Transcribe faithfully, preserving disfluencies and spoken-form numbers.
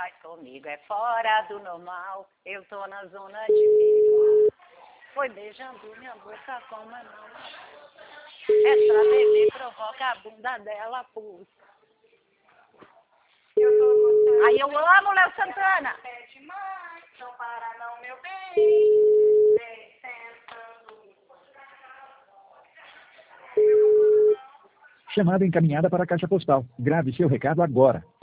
faz comigo é fora do normal. Eu tô na zona de perigo. Foi beijando minha boca como não. Essa bebê provoca a bunda dela, pus. Eu tô gostando. Aí eu amo Léo Santana. Pede mais, não para não, meu bem. Vem sentando. Chamada encaminhada para a caixa postal. Grave seu recado agora.